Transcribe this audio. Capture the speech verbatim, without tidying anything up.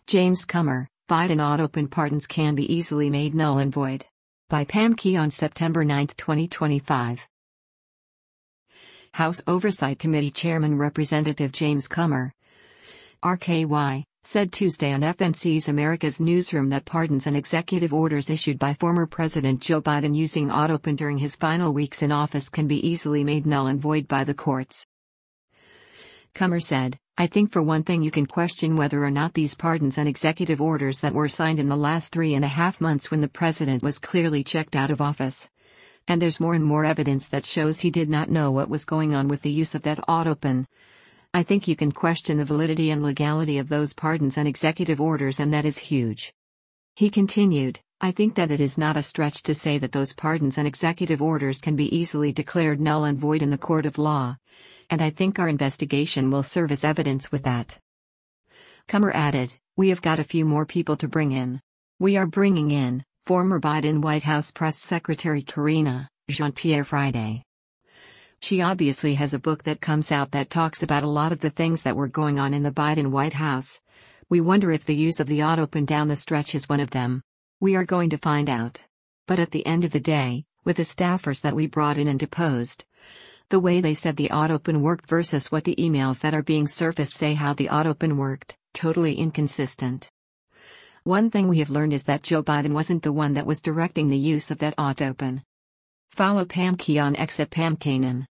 James Comer, Biden AutoPAN pardons can be easily made null and void. By Pam Key on September ninth, twenty twenty-five. House Oversight Committee Chairman Representative James Comer, R K Y, said Tuesday on F N C's America's Newsroom that pardons and executive orders issued by former President Joe Biden using AutoPAN during his final weeks in office can be easily made null and void by the courts. Comer said, "I think for one thing you can question whether or not these pardons and executive orders that were signed in the last three and a half months when the president was clearly checked out of office. And there's more and more evidence that shows he did not know what was going on with the use of that AutoPAN. I think you can question the validity and legality of those pardons and executive orders, and that is huge." He continued, "I think that it is not a stretch to say that those pardons and executive orders can be easily declared null and void in the court of law. And I think our investigation will serve as evidence with that." Comer added, "We have got a few more people to bring in. We are bringing in former Biden White House Press Secretary Karine Jean-Pierre Friday. She obviously has a book that comes out that talks about a lot of the things that were going on in the Biden White House. We wonder if the use of the AutoPAN down the stretch is one of them. We are going to find out. But at the end of the day, with the staffers that we brought in and deposed, the way they said the AutoPAN worked versus what the emails that are being surfaced say how the AutoPAN worked, totally inconsistent. One thing we have learned is that Joe Biden wasn't the one that was directing the use of that AutoPAN." Follow Pam Key on X at Pam Kanan.